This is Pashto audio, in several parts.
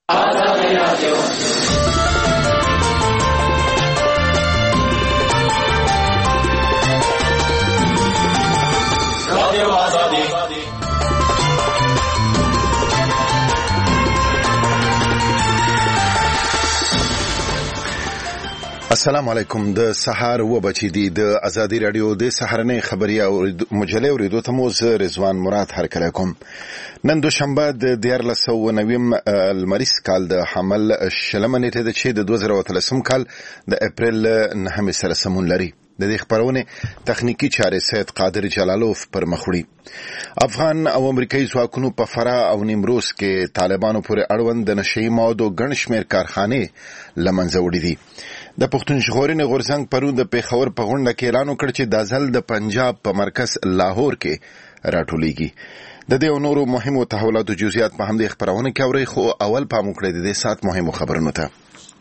السلام علیکم. د سحر و بچی دی د ازادي رادیو د سحرنې خبري او مجلې اوریدو ته مو زه رضوان مراد هرکلی کوم. نن دوشنبه د 1490 المریس کال د حمل شلمه نیټه ده چې د 2013 کال د اپریل 9 سره سمون لري. د دې خبرونه تخنیکی چارې سید قادر جلالوف پر مخوړي. افغان او امریکایي ځواکونو په فراه او نیمروز کې طالبانو پورې اړوند د نشئی موادو ګڼ شمېر کارخانې لمنځه وړي دي. د پښتون ژغورنې غورځنګ پرون د پیښور په غونډه کې اعلان وکړ چې دا ځل د پنجاب په مرکز لاهور کې راټولیږي. د دې او نورو مهمو تحولاتو جزئیات په همدې خبرونه کې اورئ، خو اول پام وکړئ د دې سات مهمو خبرونو ته.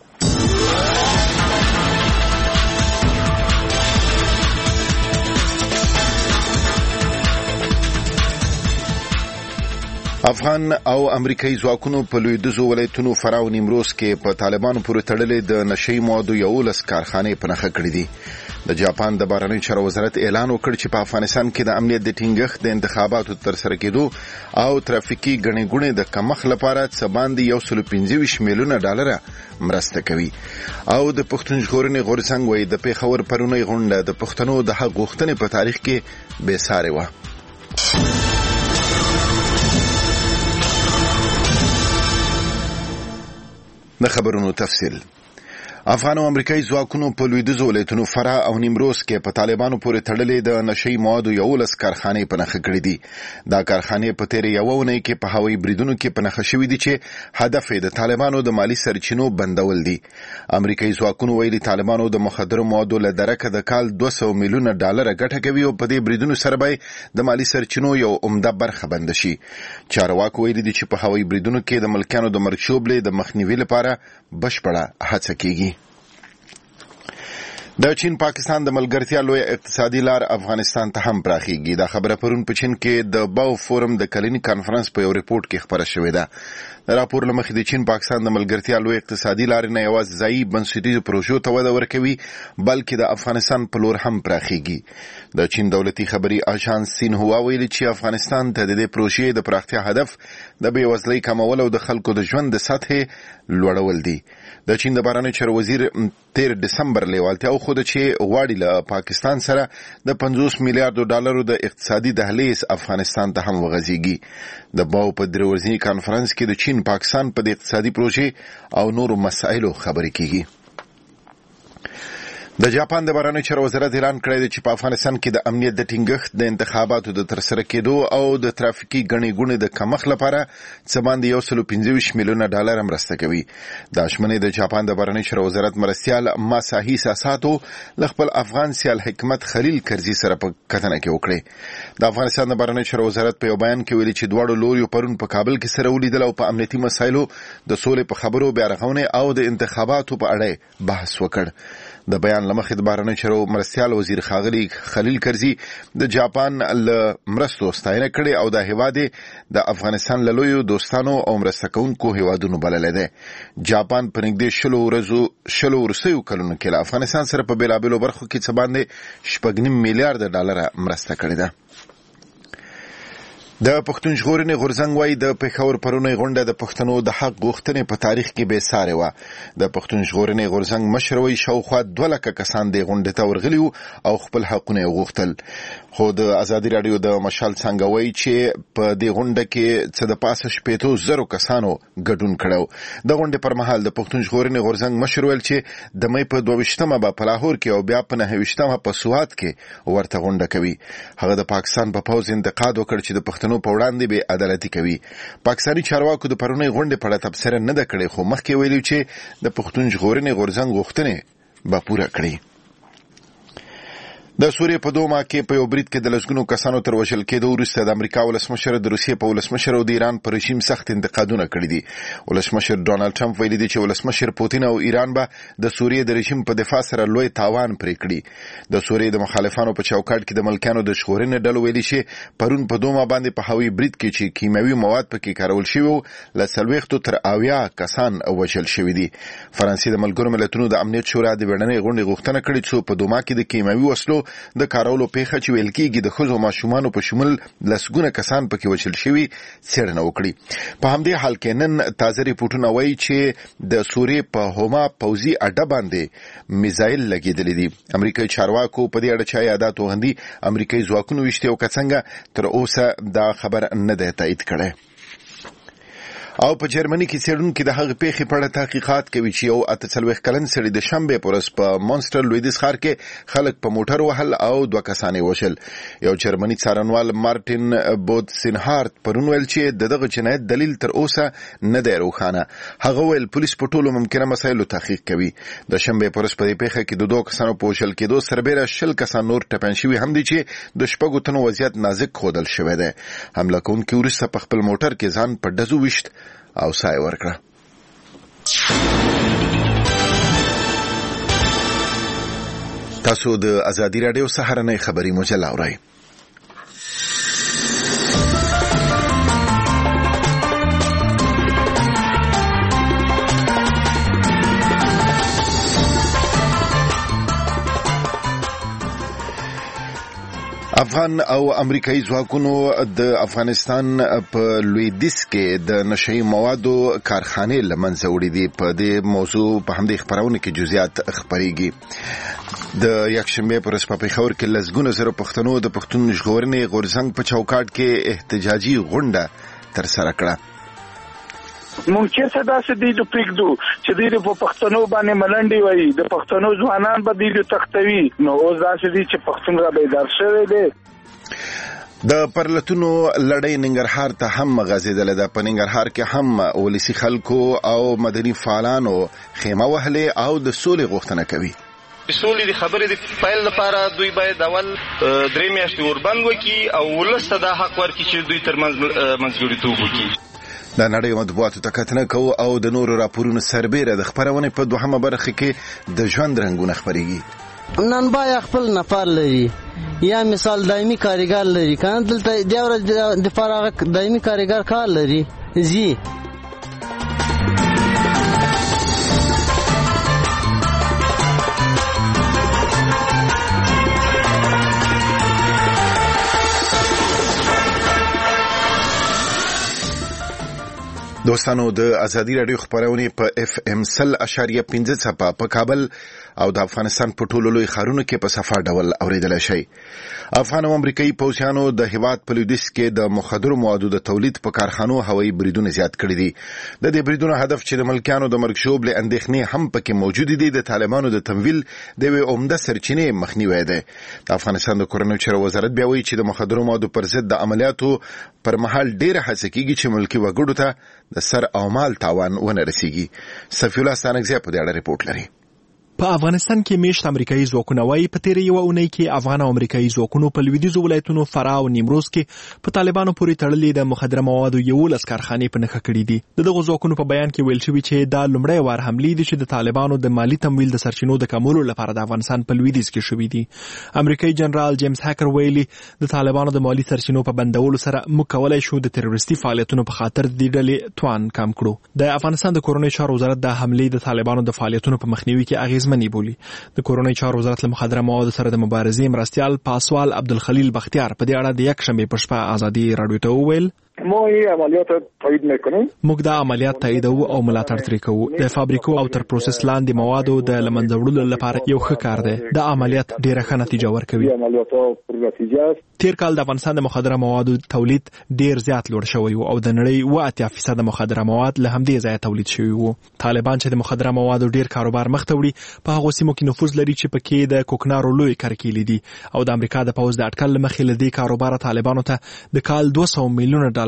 افغان او امریکایي ځواکونو په لویدیځو ولایتونو فراه او نیمروز کې په طالبانو پورې تړلې د نشئی موادو 11 کارخانې په نښه کړې دي. د جاپان د بهرنیو چارو وزارت اعلان وکړ چې په افغانستان کې د امنیت د ټینګښت د انتخاباتو ترسره کېدو او ترافیکي ګڼې ګوڼې د کمښت لپاره څه باندې 125 میلیونه ډالر مرسته کوي. او د پښتون ژغورنې غورځنګ وایي د پیښور پرونی غونډه د پښتنو د حق غوښتنې په تاریخ کې بې سارې وه. د خبرونو تفصیل. افغان او امریکایي ځواکونو په لویدیځو ولایتونو فراه او نیمروز کې په طالبانو پورې تړلې د نشئی موادو 11 کارخانې په نښه کړې دي. دا کارخانې په تیرې یوه اونۍ کې په هوایي بریدونو کې په نښه شوي دي چې هدف یې د طالبانو د مالي سرچینو بندول دي. امریکایي ځواکونو ویلي طالبانو د مخدرو موادو له درکه د کال 200 میلیونه ډالر ګټه کوي او په دې بریدونو سره به د مالي سرچینو یو عمده برخه بند شي. چارواکو ویلي دي چې په هوایي بریدونو کې د ملکیانو د مرګ شوبلې د مخنیوي لپاره بشپړه هڅه کیږي. د چین پاکستان د ملګرتیا لوی اقتصادي لار افغانستان ته هم پراخیږي. دا خبره پرون په چین کې د باو فورم د کلینی کانفرنس په یو ریپورت کې خبره شوې ده. د راپور له مخې د چین پاکستان د ملګرتیا لوی اقتصادي لارې نه یوازې ځایي بنسټیزو پروژو ته وده ورکوي بلکې د افغانستان په لور هم پراخیږي. د چین دولتي خبري اژانس سینهوا ویلي چې افغانستان ته د دې پروژې د پراختیا هدف د بېوزلۍ کمول او د خلکو د ژوند د سطحې لوړول دي. د چین د بهرنیو چارو وزیر 13 دسمبر لیوالتیا وښوده چې غواړي له پاکستان سره د 50 میلیارډو ډالرو د اقتصادي دهلیز افغانستان ته هم وغځيږي. د باو په درې ورځني کانفرنس کې د چین پاکستان په اقتصادي پروژې او نورو مسایلو خبرې کیږي. د جاپان د بهرنیو چارو وزارت اعلان کړی دی چې په افغانستان کې د امنیت د ټینګښت د انتخاباتو د ترسره کېدو او د ترافیکي ګڼې ګوڼې د کمښت لپاره څه باندې 125 میلیونه ډالر مرسته کوي. دا شمنې د جاپان د بهرنیو چارو وزارت مرستیال ماساهي ساساتو له خپل افغان سیال حکمت خلیل کرزي سره په کتنه کې وکړې. د افغانستان د بهرنیو چارو وزارت په یو بیان کې ویلي چې دواړو لوریو پرون په کابل کې سره ولیدل او په امنیتي مسایلو د سولې په خبرو بیا رغونې او د انتخاباتو په اړه بحث وکړ. د بیان لمخې د بهرنیو چارو مرستیال وزیر ښاغلي خلیل کرزي د جاپان له مرستو ستاینه کړې او د هیواد د افغانستان له لویو دوستانو او مرسته کوونکو هیوادونو بللی دی. جاپان په نږدې 10 وروستیو کلونو کې له افغانستان سره په بېلابېلو برخو کې څه باندې 6.5 میلیارډ ډالر مرسته کړې ده. د پښتون ژغورنې غورځنګ وایي د پیښور پرونی غونډه د پښتنو د حق غوښتنې په تاریخ کې بې سارې وه. د پښتون ژغورنې غورځنګ مشر وایي شاوخوا 2 لکه کسان دې غونډې ته ورغلي وو او خپل حقونه یې غوښتل. خو د ازادي راډیو د مشال څنګه وایي چې په دې غونډه کې څه د پاسه 80,000 کسانو ګډون کړو. د غونډې پر مهال د پښتون ژغورنې غورځنګ مشر ویل چې د مې په 22مه به په لاهور کې او بیا په 29مه په سوات کې ورته غونډه کوي. هغه د پاکستان په پوز انتقاد وکړ چې د پښتنو په وړاندې بې عدالتي کوي. پاکستاني چارواکو د پرونی غونډې په اړه تبصره نه ده کړې، خو مخکې ویلي چې د پښتون ژغورنې غورځنګ غوښتنې به پوره کړي. د سوریې په دوما کې په یو برید کې د لسګونو کسانو تر وژل کېدو وروسته د امریکا ولسمشر د روسیې په ولسمشر او د ایران په رژیم سخت انتقادونه کړي دي. ولسمشر ډونالد ټرمپ ویلي دی چې ولسمشر پوتین او ایران به د سوریې د رژیم په دفاع سره لوی تاوان پرې کړي. د سوریې د مخالفانو په چوکاټ کې د ملکانو د ژغورنې ډلو ویلي چې پرون په دوما باندې په هوایي برید کې چې کیمیاوي مواد پکې کارول شوي وو له 40 تر 80 کسان وژل شوي دي. فرانسې د ملګرو ملتونو د امنیت شورا د وړاندې غونډې غوښتنه کړې چې په دوما کې د کیمیاوي وسلو د کارولو پیښه چې ویل کېږي د ښځو او ماشومانو په شمول لسګونه کسان پکې وژل شوي څېړنه وکړي. په همدې حال کې نن تازه ریپورټونه وایي چې د سوریې په هوما پوځي اډه باندې میزایل لګېدلي دي. امریکایي چارواکو په دې اړه چې یادات وغندي امریکایي ځواکونو ویشتي او که څنګه تر اوسه دا خبر نه دی تایید کړی. او په جرمني کې څېړونکي د هغې پیښې په اړه تحقیقات کوي چې یو 48 کلن سړي د شنبې په ورځ په مونسټر لویدیځ ښار کې خلک په موټر وهل او 2 کسان یې وژل. یو جرمني څارنوال مارټین بودسینهارت پرون ویل چې دغه جنایت دلیل تر اوسه نه دی روښانه. هغه ویل پولیس په ټولو ممکنه مسایلو تحقیق کوي. د شنبې په ورځ په دې پیښه کې د 2 کسانو په وژل کېدو سربیره 20 کسان نور ټپیان شوي هم دي چې د 6 تنو وضعیت نازک ښودل شوی دی. حمله کوونکي وروسته په خپل موټر کې ځان په ډزو ویشت او سای ورکړه. تاسو د ازادي راډیو سهارنۍ خبري مجله اورئ. افغان او امریکایي ځواکونو د افغانستان په لویدیځ کې د نشهیي موادو کارخانې له منځه وړي دي. په دې موضوع په همدې خپرونه کې جزئیات خپریږي. د یکشنبې پر ورځ په پېښور کې لسګونه زره پښتنو د پښتون ژغورنې غورځنګ په چوکاټ کې احتجاجي غونډه ترسره کړه. مونږ چې څه داسې دی د پریږدو چې دوی په پښتنو باندې ملنډې وایي، د پښتنو ځوانان به دوی تختوي، نو اوس داسې دی چې پښتون را بیدار شوی دی. د پرلتونو لړۍ ننګرهار ته هم غځېدله ده. په ننګرهار کې هم ولسي خلکو او مدني فعالانو خیمه وهلې او د سولې غوښتنه کوي. سولې د خبرې د پیل لپاره دوی باید اول 3 میاشتې وربند وکړي او ولس ته دا حق ورکړي چې دوی ترمنځ منځګړیتوب وکړي. د نړۍ مطبوعاتو ته کتنه کوو او د نورو راپورونو سربیره د خپرونې په 2مه برخه کې د ژوند رنګونه خپریږي. نن بایا خپل نفر لري یا مثال دایمي کارګر لري، کنه دلته د فراغ دایمي کارګر کار لري زی دوستانو د ازادي راډیو خبرونه په FM 100.5 څپه په کابل او د افغانستان په ټولو لوی ښارونو کې په صفه ډول اوریدل شي. افغان او امریکایي پوځیانو د هیواد په لویدیځ کې د مخدرو موادو د تولید په کارخانو هوایي بریدونه زیات کړي دي. د دې بریدونو هدف چې د ملکیانو د مرګ ژوبلې اندېښنې هم پکې موجود دي د طالبانو د تمویل د یوې عمده سرچینې مخنیوی دی. د افغانستان د کورنیو چارو وزارت بیا وایي چې د مخدرو موادو پر ضد د عملیاتو پر مهال ډېره هڅه کیږي چې ملکي وګړو ته د سر او مال تاوان ونه رسیږي. صفی الله ستانکزی په دې اړه ریپورت لري. په افغانستان کې میشت امریکایي ځواکونه وایي په تیرې یوه اونۍ کې افغان او امریکایي ځواکونو په لویدیځو ولایتونو فراه او نیمروز کې په طالبانو پورې تړلې د مخدره موادو 11 کارخانې په نښه کړي دي. دغه ځواکونو په بیان کې ویل شوي چې دا لومړی وار حملې دي چې د طالبانو د مالی تمویل د سرچینو د کمولو لپاره د افغانستان په لویدیځ کې شوي دي. امریکایي جنرال جیمز هاکر ویلي د طالبانو د مالی سرچینو په بندولو سره موږ کولای شو د تروریستي فعالیتونو په خاطر د ډلې توان کم کړو. د افغانستان د کورنیو چارو وزارت د حملې د طالبانو د فعالیتونو په مخنیوي کې اغیزمنې بولي. د کورنیو چارو وزارت له مخدره موادو سره د مبارزې مرستیال پاسوال عبدالخلیل بختیار په دې اړه د یکشنبې په شپه ازادي راډیو ته وویل ما این عملیات تایید میکنیم. موږ دا عملیات تاییدوو او ملاتړ ترې کوو. د فابریکو او تر پروسس لاندې موادو د له منځه وړلو لپاره یو ښه کار دی. دا عملیات ډېره ښه نتیجه ورکوي. تیر کال د افغانستان د مخدره موادو تولید ډېر زیات لوړ شوی و او د نړۍ 80% مخدره مواد له همدې ځایه تولید شوي وو. طالبان چې د مخدره موادو ډېر کاروبار مخ ته وړي په هغو سیمو کې نفوذ لري چې پکې د کوکنارو لوی کرکیلې دي او د امریکا د پوځ د اټکل له مخې له دې کاروباره طالبانو ته د کال $200 میلیونه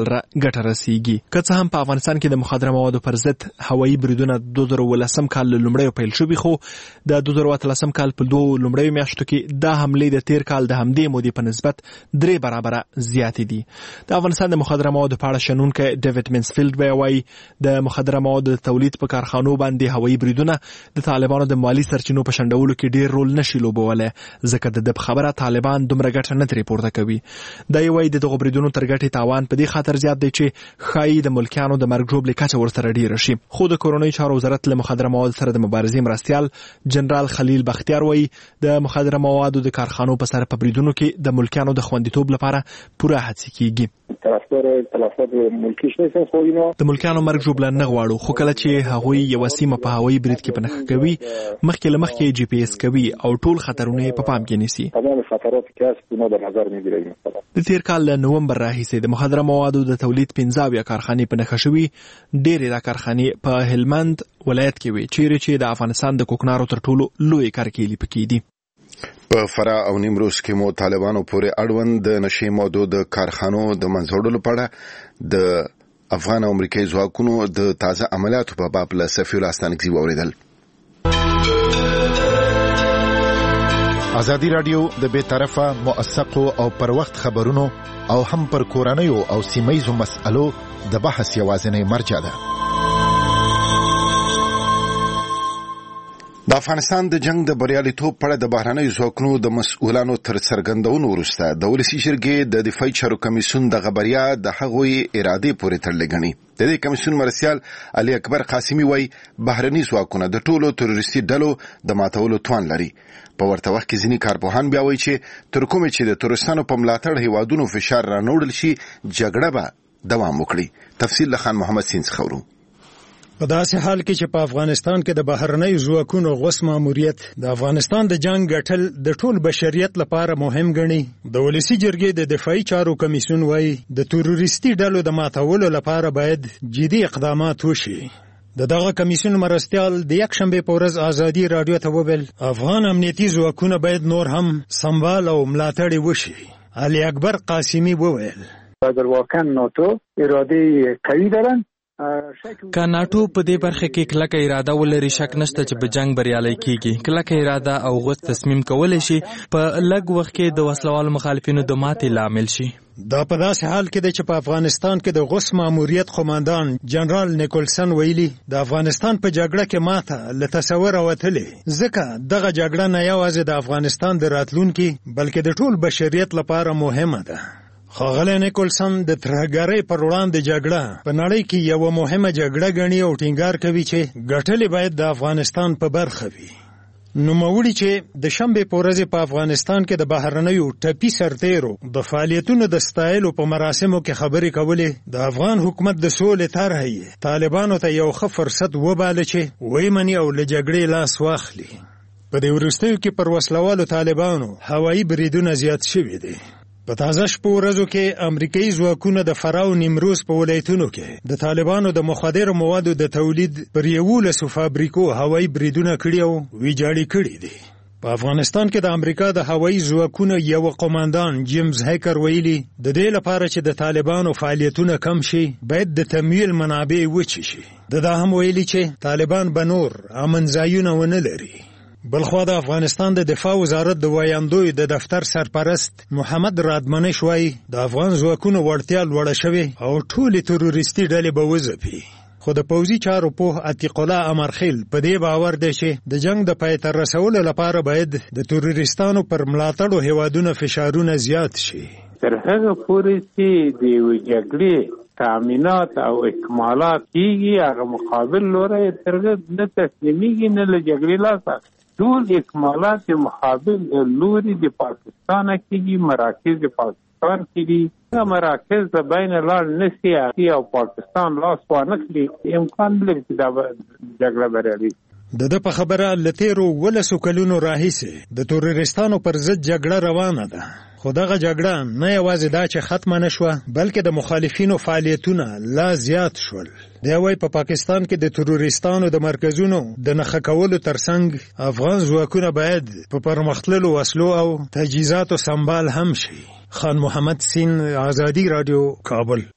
ډالر ګټه رسیږي. که څه هم په افغانستان کې د مخدره موادو پر ضد هوایي بریدونه 2018 کال له لومړیو پیل شوي، خو د 2018 کال په 2 لومړیو میاشتو کې دا حملې د تیر کال د همدې مودې په نسبت 3 برابره زیاتې دي. د افغانستان د مخدره موادو په اړه شنونکی ډیوډ منسفیلډ وایي د مخدره موادو د تولید په کارخانو باندې هوایي بریدونه د طالبانو د مالی سرچینو په شنډولو کې ډیر رول نشي لوبولی، ځکه د خبره طالبان دومره ګټه نه ترې پورته کوي. دا یوه د دغو بریدونو تر ګټې تاوان په دې خاطر زیات دی چې ښایي د ملکیانو د مرګ ژوبلې کچه ورسره ډیره شي. خو د کورنیو چارو وزارت له مخدره موادو سره د مبارزې مرستیال جنرال خلیل بختیار وایي د مخدره موادو د کارخانو په سر په بریدونو کې د ملکیانو د خوندیتوب لپاره پوره هڅې کیږي. د ملکیانو مرګ ژوبله نه غواړو، خو کله چې هغوی یوه سیمه په هوایي برید کې په نښه کوي، مخکې له مخکې جی پی ایس کوي او ټول خطرونه یې په پام کې نیسي. د تیر کال له نومبر راهیسې د مخدره موادو د تولید 15 کارخانې په نښه شوي. ډېرې دا کارخانې په هلمند ولایت کې وي، چیرې چې د افغانستان د کوکنارو تر ټولو لوی کارکیلي پکې دي. په فراه او نیمروز کې مو طالبانو پورې اړوند د نشې موادو د کارخانو د منځوړلو په اړه د افغان او امریکایي ځواکونو د تازه عملیاتو په باب له سفیر الله ستانکزي واوریدل. ازادي رادیو د بې طرفه موثقو او پر وخت خبرونو او هم پر کورنیو او سیمه‌یزو مسألو د بحث یوازینی مرجع ده. د افغانستان د جنگ د بریالیتوب په اړه د بهرنیو ځواکونو د مسؤلانو تر څرګندونو وروسته د ولسي جرګې د دفاعي چارو کمیسیون د بریا د هغوی ارادې پورې تړلې ګڼي. د دې کمیسیون مرستیال علي اکبر قاسمي وایي بهرني ځواکونه د ټولو تروریستي ډلو د ماتولو توان لري. په ورته وخت کې ځینې کارپوهان بیا وایي چې تر کومې چې د تروریستانو په ملاتړ هیوادونو فشار رانوړل شي، جګړه به دوام وکړي. تفصیل له خان محمد سین څخه ورو. په داسې حال کې چې په افغانستان کې د بهرنیو ځواکونو غوڅ ماموریت د افغانستان د جنگ ګټل د ټول بشریت لپاره مهم ګڼي، د ولسي جرګې د دفاعي چارو کمیسیون وایي د تروریستي ډلو د ماتولو لپاره باید جدي اقدامات وشي. د دغه کمیسیون مرستیال د یکشنبې په ورځ ازادي رادیو ته وویل افغان امنیتي ځواکونه باید نور هم سمبال او ملاتړ وشي. علي اکبر قاسمي وویل در واقع ناتو اراده قوی دارن، که ناتو په دې برخه کې کلکه اراده ولري، شک نشته چې په جنگ بریالي کیږي. کلکه اراده او غوڅ تصمیم کولای شي په لږ وخت کې د وسلوالو مخالفینو د ماتې لامل شي. دا په داسې حال کې دی چې په افغانستان کې د غوث ماموریت قوماندان جنرال نیکولسن ویلي د افغانستان په جګړه کې ماته له تصوره وتلې، ځکه دغه جګړه نه یوازې د افغانستان د راتلونکي بلکې د ټول بشریت لپاره مهمه ده. ښاغلی نیکولسن د ترهګرۍ پر وړاندې جګړه په نړۍ کې یوه مهمه جګړه ګڼي او ټینګار کوي چې ګټلې باید د افغانستان په برخه وي. نوموړي چې د شنبې په ورځ په افغانستان کې د بهرنیو ټپي سرتیرو د فعالیتونو د ستایلو په مراسمو کې خبرې کولې، د افغان حکومت د سولې طرحه یې طالبانو ته یو ښه فرصت وباله چې ویمني او له جګړې لاس واخلي. په دې وروستیو کې پر وسلوالو طالبانو هوایي بریدونه زیات شوي دي. په تازه شپو ورځو کې امریکایي ځواکونه د فراه او نیمروز په ولایتونو کې د طالبانو د مخدرو موادو د تولید پر 11 فابریکو هوایي بریدونه کړي او ویجاړي کړي دي. په افغانستان کې د امریکا د هوایي ځواکونو یو قوماندان جیمز هیکر ویلي د دې لپاره چې د طالبانو فعالیتونه کم شي باید د تمویل منابع وچي شي. دا هم ویلي چې طالبان به نور امن ځایونه ونه لري. بلخوا د افغانستان د دفاع وزارت د وایاندوی د دفتر سرپرست محمد رادمنش وایي د افغان ځواکونو وړتیا لوړه شوې او ټولې تروریستي ډلې به وځپي. خو د پوځي چارو پوه عتیق الله امرخیل په دې باور دی چې د جنگ د پای ته رسولو لپاره باید د تروریستانو پر ملاتړو هیوادونو فشارونه زیات شي. تر هغه پورې چې د یوې جګړې تامینات او اکمالات کیږي، هغه مقابل لوری ترغه نه تسلیمیږي نه له جګړې لاس ټول اکمالات مقابل لوري د پاکستان کېږي، مراکز د پاکستان کېږي. مراکز د بین لاړ نشي او پاکستان لاس وانه کړي، امکان لري چې دا جګړه بریالي. د په خبره لتیرو 12 کلونو راهیسې د تروریستانو پر ضد جګړه روانه ده. خو دغه جګړه نه یوازې دا چې ختمه نشوه بلکې د مخالفینو فعالیتونه لا زیات شول. دی وایي په پاکستان کې د تروریستانو د مرکزونو د نښه کولو ترڅنګ افغان ځواکونه باید په پرمختللو وسلو او تجهیزاتو سمبال هم شي. خان محمد سین، ازادي رادیو، کابل.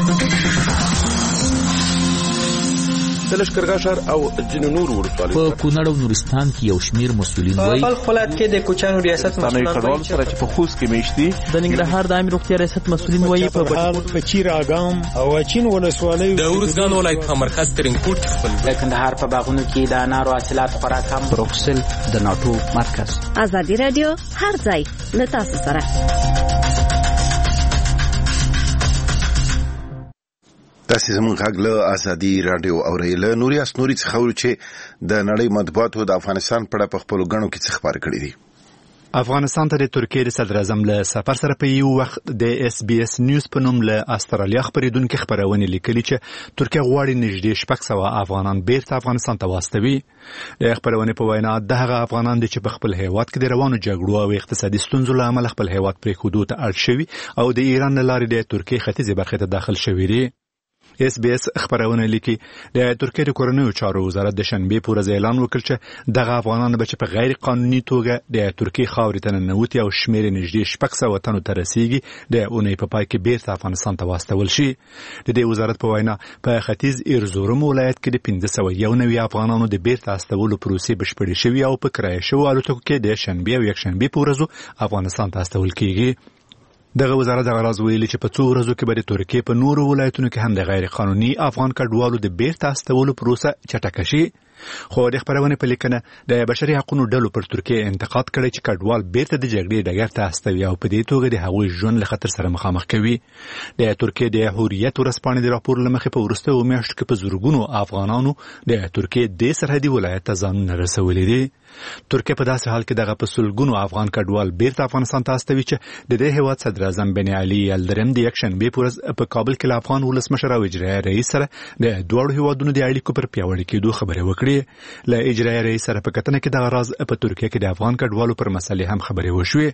د لښکرګاه ښار او ځینو نورو ولسوالیو په کونړ او نورستان کې یو شمېر مسؤلین وایي په بلخ ولایت کې د کوچیانو ریاست مسؤلین کډوالو سره چې په خوست کې میشتي د ننګرهار د عامه روغتیا ریاست مسؤلین وایي په چیر اګام او اچین ولسوالیو د ارزګان ولایت په مرکز ترینکوټ خپل د کندهار په باغونو کې د انارو حاصلات خورا کم بروکسل د ناټو مرکز ازادي رادیو هر ځای له تاسو سره تاسو زموږ غږ له ازادي رادیو اورئ. له نوري اسنوري څخه اورو چې د نړۍ مطبوعاتو د افغانستان په اړه په خپلو غڼو کې څه خبر کړي دي. افغانستان ته د ترکیې د صدر اعظم له سفر سره په یو وخت د اس بي اس نیوز په نوم له استرالیا خبرېدونکو خبرونه لیکلي چې ترکیه غواړي نږدې 600 افغانان بیرته افغانستان ته واستوي. د خبرونه په وینا دغه افغانان چې په خپل هیواد کې د روانو جګړو او اقتصادي ستونزو له امله خپل هیواد پرېښودو ته اړ شوي او د ایران له لارې د ترکیې ختیځې برخې ته داخل شوي دي. اس بي اس خبرونه لیکي د ترکیې د کورنیو چارو وزارت د شنبه په ورځ اعلان وکړ چې دغه افغانان به په غیر قانوني توګه د ترکیې خاورې ته ننوتي او شمېر نږدې 600 تنو ته رسیږي د اونۍ په پای کې بیرته افغانستان ته واستول شي. د دې وزارت په وینا په ختیځ ارزورم ولایت کې د 591 افغانانو د بیرته استولو پروسې بشپړې شوې او په کرایه شوو الوتکو کې د شنبه او یکشنبه په ورځو افغانستان ته استول کیږي. دغه وزارت د غراض ویلي چې په څو ورځو کې به د ترکیې په نورو ولایتونو کې هم د غیر قانوني افغان کډوالو د بیرته استولو پروسه چټکه شي. خو د خبرونه په لیکنه د بشري حقوقو ډلو پر ترکیه انتقاد کړی چې کډوال بیرته د جګړې ډګر ته استوي او په دې توګه د هغوی ژوند له خطر سره مخامخ کوي. د ترکیې د حریت ورځپاڼې د راپور لمخې په وروستیو میاشتو کې په زورګونو افغانانو د ترکیې د سرحدي ولایت ته ځانونه رسولي دي. ترکیه په داسې حال کې دغه په سلګونو افغان کډوال بیرته افغانستان ته استوي چې د دې هیواد صدر اعظم بن علي یلدرم د یکشنبه په ورځ په کابل کې له افغان ولسمشر او اجرایي رئیس سره د دوه هیوادونو د اړیکو پر پیاوړي کېدو خبرې وکړې. له اجرایي رئیس سره په کتنه کې دغه راز په ترکیه کې د افغان کډوالو پر مسلې هم خبرې وشوې.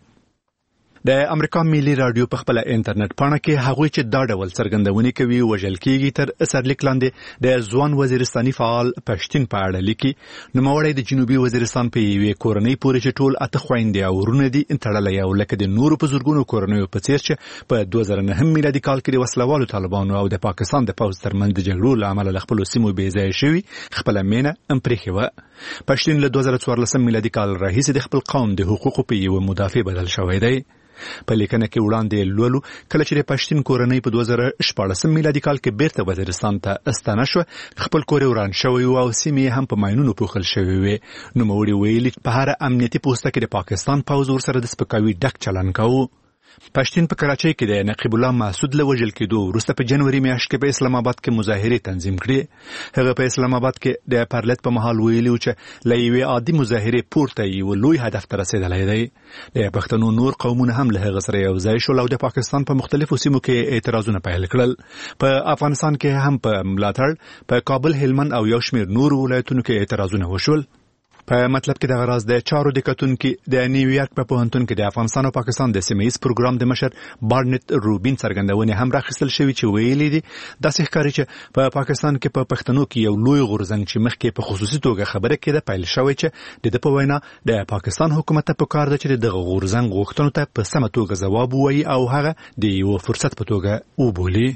د امریکا ملي رادیو په خپل انټرنیټ پاڼه کې هغوی چې دا ډول څرګندونې کوي وژل کېږي تر سرلیک لاندې د ځوان وزیرستاني فعال پښتون په اړه لیکي. نوموړی د جنوبي وزیرستان په یوې کورنۍ پورې چې ټول 8 خويندې او ورونه دي تړلی او لکه د نورو په زورګونو کورنیو په څیر چې په 2009 میلادي کال کې د وسلوالو طالبانو او د پاکستان د پوځ ترمنځ د جګړو له امله له خپلو سیمو بې ځایه شوي خپل مینه امپریخي و. پښتون له 2014 میلادي کال راهیسې د خپل قوم د حقوقو په یو مدافع بدل شوی دی. په لیکنه کې وړاندې لولو کله چې د پښتون کورنۍ په 2014 میلادي کال کې بیرته وزیرستان ته استانه شو خپل کور وران شوی او سیمې هم په ماینونو پوښل شوی وي. نوموړي ویلي په هر امنیتي پوسټه کې د پاکستان پوځ ورسره د سپکاوي ډک چلن کوي. پښتون په کراچۍ کې د نقیب الله محسود له وژل کېدو وروسته په جنوري میاشت کې په اسلام آباد کې مظاهرې تنظیم کړې. هغه په اسلام آباد کې د پرلط په محل ویلي چې لایوي عادي مظاهرې پورته یو لوی هدف ته رسیدلای دی. د پښتنو نور قومونه هم له هغه سره یو ځای شول او د پاکستان په مختلفو سیمو کې اعتراضونه پیل کړل. په افغانستان کې هم په ملاتړ په کابل هلمند او یو شمېر نور ولایتونو کې اعتراضونه وشول. په مطلب کې د غراض د چارو د کتونکو د نیویارک په پوهنتون کې د افغانستان او پاکستان د سیمه‌ایز پروګرام د مشر بارنټ روبین څرګندونه هم راخستل شوی چې ویلي دي داسې ښکاري چې په پاکستان کې په پښتنو کې یو لوی غورځنګ چې مخکې په خصوصي توګه خبره کېده پیل شوی چې د په وینا د پاکستان حکومت په کار ده چې د غورځنګ غوښتنو ته په سمه توګه ځواب ووایي او هغه د یو فرصت په توګه وبولي.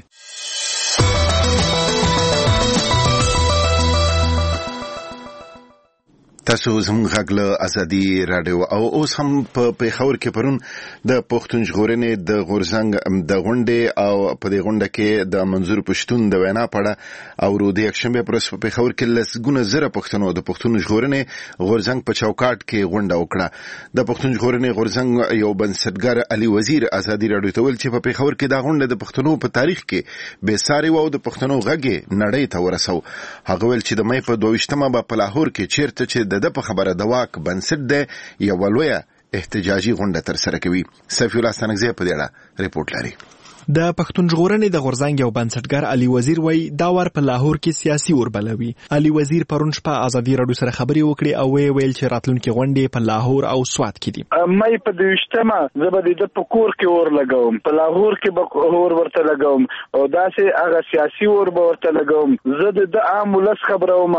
تاسو زموږ غږ له ازادي رادیو او اوس هم په پیښور کې پرون د پښتون ژغورنې د غورځنګ د غونډې او په دې غونډه کې د منظور پښتون د وینا په اړه او د یکشنبه پر ورځ په پیښور کې لسګونه زره پښتنو د پښتون ژغورنې غورځنګ په چوکاټ کې غونډه وکړه. د پښتون ژغورنې غورځنګ یو بنسټګر علي وزیر ازادي رادیو ته ویل چې په پیښور کې دا غونډه د پښتنو په تاریخ کې بې ساري او د پښتنو غږ نړۍ ته ورسو. هغه ویل چې د مې په 22مه په لاهور کې چیرته چې د په خبره د واک بنسټ ده یو لویه احتجاجي غونډه تر سره کوي. سفیر الله ستانکزی په دې اړه ریپورت لري. د پښتون ژغورنې د غورځنګ یو بنسټګر علي وزیر وایي دا ور په لاهور کې سیاسي وربلوي. علي وزیر پرون شپه ازادي رادیو سره خبرې وکړې او ویل چې راتلونکي غونډې په لاهور او سوات کې دي. مې په 22مه زبر د پکور کې ور لګوم په لاهور کې به ور ورته لګوم او داسې هغه سیاسي ور به ورته لګوم. زه د عام ولس خبروم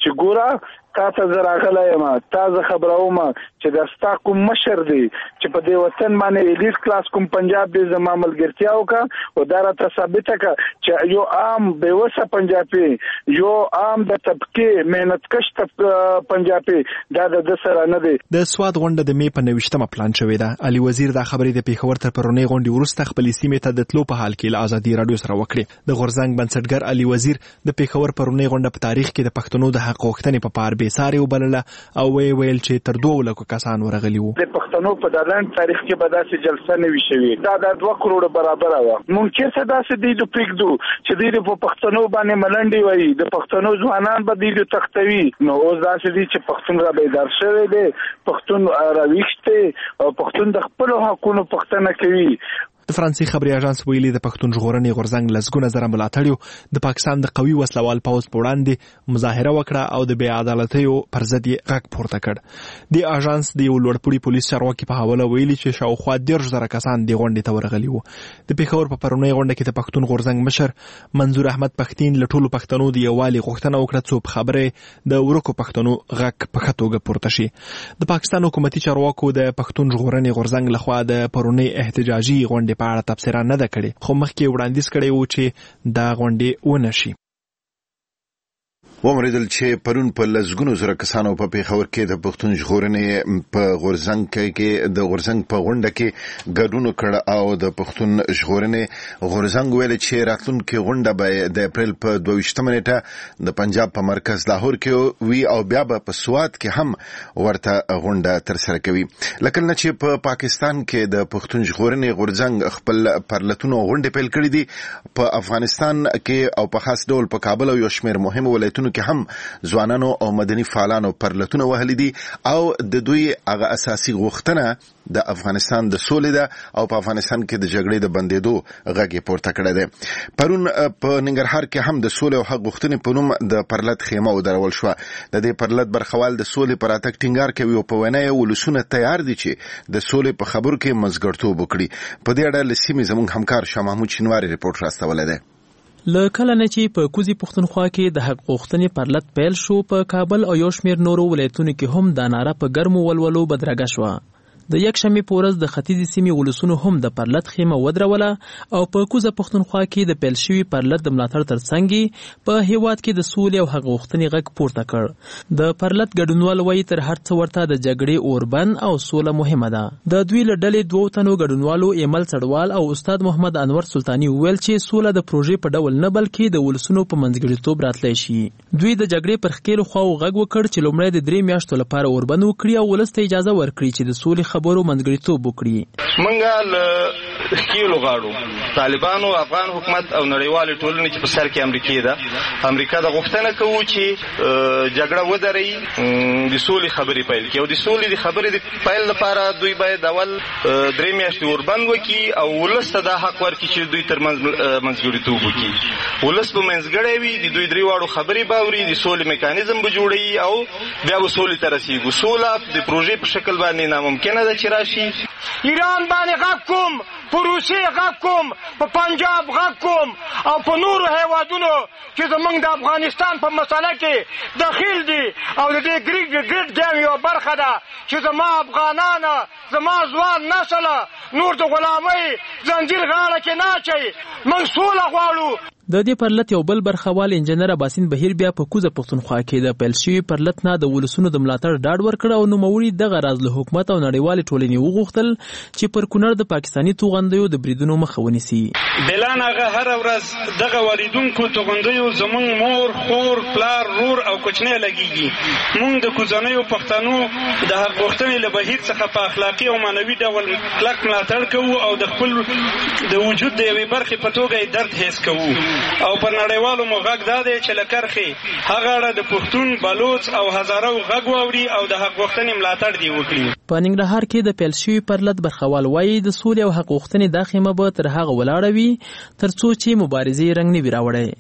چې ګوره تا ته زه راغلی یم تا زه خبروم چې دا ستا کوم مشر دی چې په دې وطن باندې الیټ کلاس کوم پنجاب دی زما ملګرتیا وکړه او دا راته ثابته کړه چې یو عام بېوسه پنجابي یو عام د طبقې محنتکش پنجابي دا د سره نه دی. د سواد غونډه د مې په 29مه پلان شوې ده. علي وزیر دا خبرې د پیښور تر پرونی غونډې وروسته خپلې سیمې ته د تلو په حال کې له ازادي رادیو سره وکړې. د غورځنګ بنسټګر علي وزیر د پیښور پرونی غونډه په تاریخ کې د پښتنو د حق غوښتنې په پار به ساري وبلله او ویل چې تر 2 لکو کسان ورغلي وو. د پښتنو په دالان تاریخ کې به داسې جلسه نه وي شوې. دا د 2 کروڑ برابر و. مونږ څه داسې دی د پریکدو چې د پښتنو باندې ملنډي وایي د پښتنو ځوانان به د تختوي. نو اوس داسې دی چې پښتون را بیدار شوی دی پښتون راويښته او پښتون د خپل حقوقو پښتنه کوي. د فرانسې خبري اژانس ویلي د پښتون ژغورنې غورځنګ لسګونه زره ملاتړیو د پاکستان د قوي وسلوال پوځ په وړاندې مظاهره وکړه او د بې عدالتیو پر ضد یې غږ پورته کړ. د اژانس د یو لوړپوړي پولیس چارواکي په حواله ویلي چې شاوخوا 10,000 کسان د غونډې ته ورغلي وو. د پیښور په پرونی غونډه کې د پښتون غورځنګ مشر منظور احمد پښتين له ټولو پښتنو د یووالي غوښتنه وکړه څو په خبره د ورکو پښتنو غږ په خطوګه پورته شي. د پاکستان حکومتي چارواکو د پښتون ژغورنې غورځنګ لخوا د پرونی احتجاجي غونډې په اړه تبصره نه ده کړې خو مخکې وړاندیز کړی و چې دا غونډې ونه شي. ومریدل چې پرون په لسګونو زره کسانو په پیښور کې د پښتون ژغورنې په غورځنګ کې د غورځنګ په غونډه کې ګډون کړ او د پښتون ژغورنې غورځنګ ویل چې راتلونکي غونډه به د اپریل په 22 نیټه د پنجاب په مرکز لاهور کې وی او بیا په سواد کې هم ورته غونډه تر سره کوي. لکه نه چې په پاکستان کې د پښتون ژغورنې غورځنګ خپل پرلتونو غونډه پیل کړې دي په افغانستان کې او په خاص ډول په کابل او یو شمېر مهم ولایتونو کې هم ځوانانو او مدني فعالانو پرلتونه وهلي دي او د دوی هغه اساسي غوښتنه د افغانستان د سولې ده او په افغانستان کې د جګړې د بندېدو غږ پورته کړی دی. پرون په ننګرهار کې هم د سولې او حق غوښتنې په نوم د پرلت خیمه ودرول شوه. د دې پرلت برخوال د سولې پر اتک ټینګار کوي او په وینا یې ولسونه تیار دي چې د سولې په خبرو کې مزګړتوب وکړي. په دې اړه له سیمې زموږ همکار شاه محمود شینواری رپورټ راستولی دی. له کله نه چې په کوزي پښتونخوا کې د حق غوښتنې پرلت پیل شو په کابل او یو شمېر نورو ولایتونو کې هم دا ناره په ګرمو ولولو بدرګه شوه. د یکشنبې په ورځ د ختیځې سیمې ولسونو هم د پرلت خیمه ودروله او په کوزه پښتونخوا کې د پیل شوي پرلت د ملاتړ ترڅنګ په هیواد کې د سولې او حق غوښتنې غږ پورته کړ. د پرلت ګډونوال وایي تر هر څه ورته د جګړې اوربند او سوله مهمه ده. د دوی له ډلې 2 تنو ګډونوالو ایمل سړوال او استاد محمد انور سلطانی ویل چې سوله د پروژې په ډول نه بلکې د ولسونو په منځګړیتوب راتلی شي. دوی د جګړې پر خکیلو خواو غږ وکړ چې لومړی د 3 میاشتو لپاره اوربند وکړي او ولس ته اجازه ورکړي چې د سولې خبرو منځګړیتوب وکړي. منګه له خکیلو غاړو طالبانو افغان حکومت او نړیوال ټولنې چې په سر کې امریکا د غوښتنه کوي چې جګړه ودري د سولې خبرې پیل کړي او د سولې د خبرې د پیل لپاره دوی باید اول 3 میاشتې اوربند وکړي او ولس ته دا حق ورکړي چې دوی ترمنځ منځګړیتوب وکړي. ولس به منځګړی وي د دوی 3 واړو خبرې باوري د سولې میکانیزم به جوړوي او بیا به سولې ته رسیږي. سوله د پروژې په شکل باندې ناممکنه ده چې راشي. ایران باندې غږ کوم په روسیې غږ کوم په پنجاب غږ کوم او په نورو هیوادونو چې زمونږ د افغانستان په مسله کې دخیل دي او د دې ګریډ ګیم یو برخه ده چې زما افغانان زما ځوان نسل نور د غلامۍ زنجیر غاړه کې نه اچوي. موږ سوله غواړو. د دې پرلت یو بل برخوال انجنیر عباسین بهیر بیا په کوزه پښتونخوا کې د پیل شوي پرلت نه د ولسونو د ملاتړ ډاډ ورکړ او نوموړي دغه راز له حکومت او نړیوالې ټولنې وغوښتل چې پر کونړ د پاکستاني توغندیو د بریدونو مخه ونیسي. بلان هغه هر ورځ دغه واردونکو توغندیو زمونږ مور خور پلار رور او کوچنی لګیږي. موږ د کوزنیو پښتنو د حق غوښتنې له بهیر څخه په اخلاقي او معنوي ډول کلک ملاتړ کوو او د خپل د وجود د یوې برخې په توګه یې درد حس کوو او پر نړیوالو مو غږ دا دی چې له کرښې هغه اړه د پښتون بلوچ او هزارو غږ واوري او د حق غوښتنې ملاتړ دې وکړي. په ننګرهار کې د پیل شوي پرلت برخوال وایي د سولې او حق غوښتنې دا خیمه به تر هغه ولاړه وي تر څو چې مبارزې رنګ نه وي راوړی.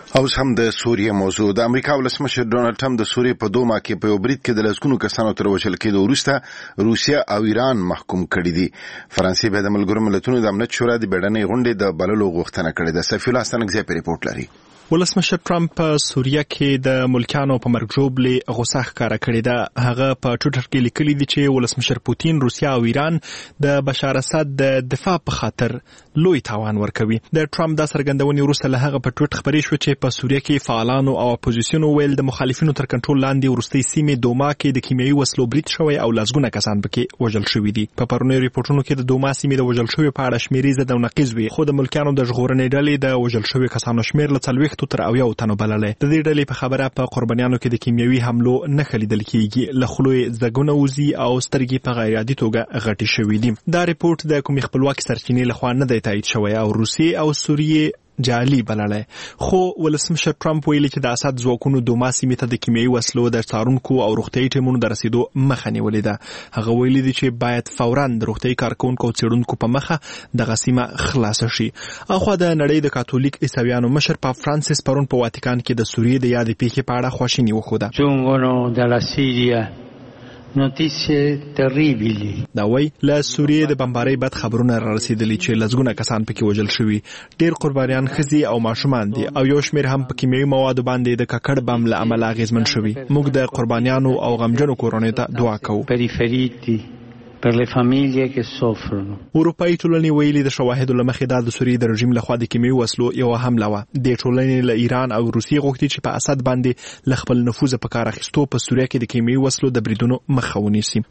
اوس هم د سوریه موضوع. د امریکا ولسمشر ډونالد ټرمپ د سوریه په دوما کې په یو برید کې د لسګونو کسانو تر وژل کېدو وروسته روسیه او ایران محکوم کړي دي. فرانسې به د ملګرو ملتونو د امنیت شورا د بیړنۍ غونډې د بللو غوښتنه کړې ده. سفیر الله ستنګزی په ریپورت لري. ولسمشر ټرمپ په سوریه کې د ملکانو په مرګ ژوبلې غوسه ښکاره کړې ده. هغه په ټویټر کې لیکلي دي چې ولسمشر پوتین روسیه او ایران د بشار اسد د دفاع په خاطر لوی تاوان ورکوي. د ټرمپ د څرګندونې وروسته له هغه په ټویټر خبرې شو چې په سوریه کې فعالانو او اپوزیسیون ویل د مخالفینو تر کنټرول لاندې ورستۍ سیمې دوما کې د کیمیاوي وسلو برید شوی او لسګونه کسان پکې وژل شوي دي. په پرونی ریپورتونو کې د دوما سیمې د وژل شوی په اړه شمیرې زده او نقیض وي، خو د ملکانو د ژغورنې ډلې د وژل شوی کسانو شمیر له 40 تر 80 تنو بللې. د دې ډلې په خبره په قربانیانو کې د کیمیاوي حملو نښې لیدل کېږي، له خولې زګونه وځي او سترګې په غیر عادي توګه غټې شوي دي. دا ریپورت د کومې خپلواکي سرچینې لخوا نه دی تایید شوی او روسیې او سوریې جعلي بللې. خو ولسمشر ټرمپ ویلي چې د اسد ځواکونو دوما سیمې ته د کیمیاوي وسلو د څارونکو او روغتیايي ټیمونو د رسیدو مخه نیولې ده. هغه ویلي دي چې باید فوراً د روغتیايي کارکونکو او څېړونکو په مخه دغه سیمه خلاصه شي. اخوا د نړۍ د کاتولیک عیسویانو مشر پاپ فرانسیس پرون په واتیکان کې د سوریې د یادې پیښې په اړه خواشیني وښوده. giungono dalla Siria notizie terribili. دا وای له سوریې د بمبارۍ بد خبرونه را رسیدلي چې لسګونه کسان پکې وژل شوي. ډېر قربانیان ښځې او ماشومان دي او یو شمېر هم په کیمیاوي موادو باندې د ککړ بم له امله اغېزمن شوي. موږ د قربانیانو او غمجنو کورنیو ته دعا کوو. per le famiglie che soffrono. اروپایي ټولنې ویلي د شواهدو له مخې دا د سوریې د رژیم لخوا د کیمیاوي وسلو یو حمله وه. د ټولنې له ایران او روسیې غوښتي چې په اسد باندې له خپل نفوذ په کار اخیستو په سوریه کې د کیمیاوي وسلو د بریدونو مخه ونیسي.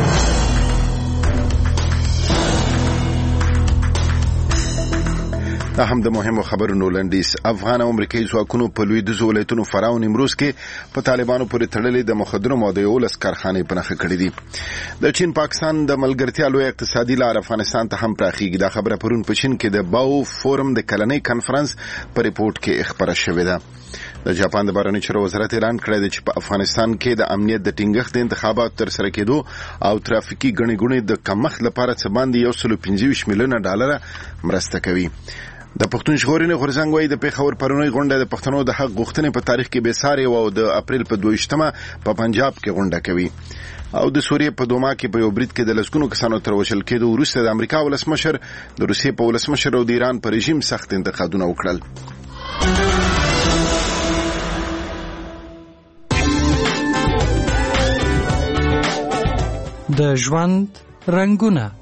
هم د مهمو خبرونو لنډیس. افغان او امریکایي ځواکونو په لویدیځو ولایتونو فراه او نیمروز کې په طالبانو پورې تړلې د مخدرو موادو 11 کارخانې په نښه کړې دي. د چین پاکستان د ملګرتیا لوی اقتصادي لار افغانستان ته هم پراخیږي. دا خبره پرون په چین کې د باو فورم د کلنۍ کنفرانس په ریپورت کې خبره شوې ده. د جاپان د بهرنیو چارو وزارت اعلان کړی دی چې په افغانستان کې د امنیت د ټینګښت د انتخاباتو تر سره کېدو او ترافیکي ګڼې ګوڼې د کمښت لپاره څه باندې $125 میلیونه مرسته کوي. د پښتون ژغورنې غورځنګ وايي د پیښور پرونی غونډه د پښتنو د حق غوښتنې په تاریخ کې بېسارې او د اپریل په 22مه په پنجاب کې غونډه کوي. او د سوریې په دوما کې په یو برید کې د لسګونو کسانو تر وژل کېدو وروسته د امریکا ولسمشر د روسیې په ولسمشر او د ایران په رژیم سخت انتقادونه وکړل. د ژوند رنگونه.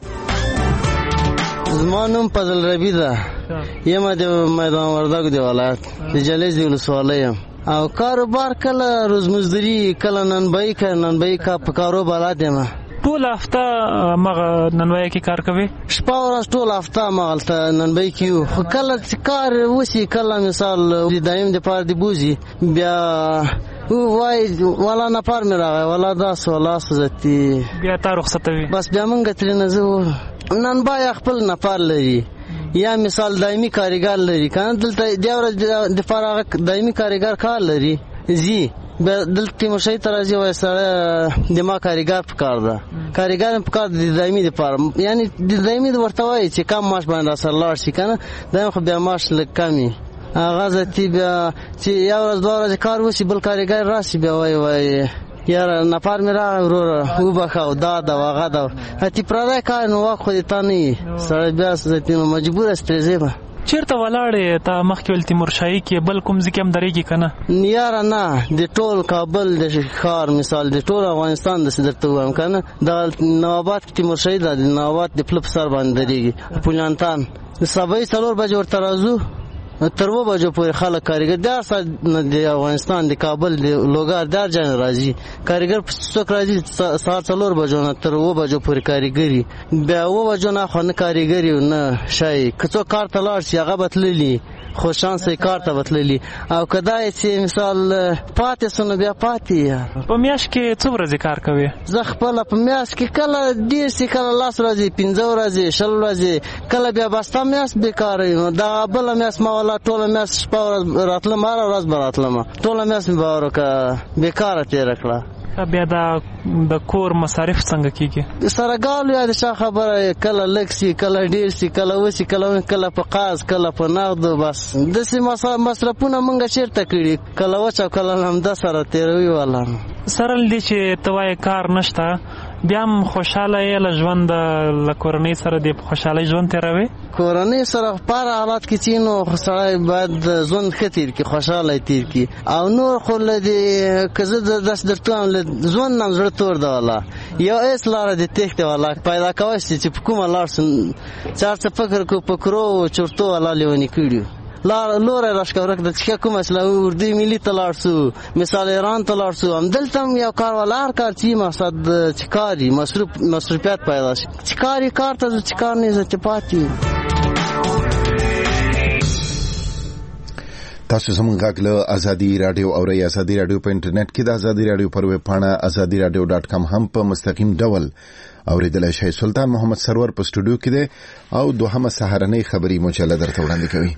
زما نوم فضل ربی ده، یم د میدان وردګ دی ولایت د جلیز دی ولسوالۍ یم. او کاروبار کله روزمزدوري کله ننبایی کا په کاروبار یم. ټول هفته مغه ننبایی کې کار کوي؟ شپه ورځ ټول هفته مغلته ننبایی کیو. خو کله کار وسی کله مثال دایم د پاره دی بوزي بیا وای ولا نفر مې راغی ولا داس ولا سزتي بیا تا رخصتوي. بس بیا مونږ ترنه زو نن بیا خپل نفر لري یا مثال دایمي کاریګر لري کنه دلته د ورځ د فراغ دایمي کاریګر کار لري زی دلته مشي ترازی وای سره د ما کاریګر پکار ده کاریګر پکار د دایمي د پاره یعنی د دایمي د ورته وای چې کم ماش باندې سره لاړ شي کنه دا خو بیا ماش لکمي غزتی بیا چې یو ورځ دوه ورځې کار وشي بل کاریګر راشي بیا وای یار نفر میرا ورور او بخاو دا واغه دا هتی پردا کار نو خو دې تا نه سره بیا زتی مجبور است پرځه. چیرته ولاړې تا مخکې ول تیمور شاهي کې بل کوم ځکه هم درېږي کنه؟ یار نه د ټول کابل د ښار مثال د ټول افغانستان د صدرته وایم کنه د نوابات تیمور شاهي د نوابات د پلپ سر باندې درېږي پولانتان د سبا 4 بجې ورته راځو تر 2 بجو پورې خلک کاریګر دار سره د افغانستان د کابل د لوګار دار جان راځي کاریګر په څوک راځي سهار 4 بجو نه تر 2 بجو پورې کاریګری بیا 2 بجو نه خو نه کاریګری نه شای کڅو کار تلاړ شي هغه بتللی خو شانس کار ته بتللی او کدای چې مثال پاتې سن بیا پاتې. په میاش کې څو ورځې کار کوي؟ زه خپل په میاش کې کله ډیر سي کله لاس ورځې 15 ورځې 6 ورځې کله بیا بستا میاش بیکار یم دا بل میاش ما ولا ټول میاش شپه راتلم هر ورځ براتلم ټول میاش به ورکه بیکار تیر کړه. بیا د کور مصارف څنګه کیږي؟ سرګال یا د شا خبره کله لکسي کله ډیر سي کله وسی کله په قاز کله په نقد بس د سي مصرفونه مونږه چیرته کړی کله وچا کله لمده سره تیروي والا سره دې چې توای کار نشته بیا هم خوشاله یې له ژوند له کورنۍ سره د خوشحالۍ ژوند تیروي؟ کورنۍ سره په حالات کې چې نو سړی باید ژوند ښه تیر کړي خوشحاله تیر کړي او نور خو له دې که زه داسې درته وایم له ژوند نه زړه تور ده والا یو هېڅ لاره د تېښتې والا پیدا کوی شي چې په کومه لاړ شو چې هر څه فکر کړو په کرو چورتو والا لیوني کړي لوری راشکورک د چې کوم اصله اردوی ملي ته لاړ سو مثال ایران ته لاړ سو همدلته هم یو کار والا هر کار چې مقصد چې کاري مصروفیت پیدا شي چې کاري کار ته ځو چې کار نه ځه چې پاتې تاسو زموږ غږ له ازادي رادیو اورئ. ازادي رادیو په انټرنیټ کې د ازادي رادیو پر ویب پاڼه azadiradio.com هم په مستقیم ډول اوریدلای شئ. سلطان محمد سرور په سټوډیو کې دی او دوهمه سهارنۍ خبري مجله درته وړاندې کوي.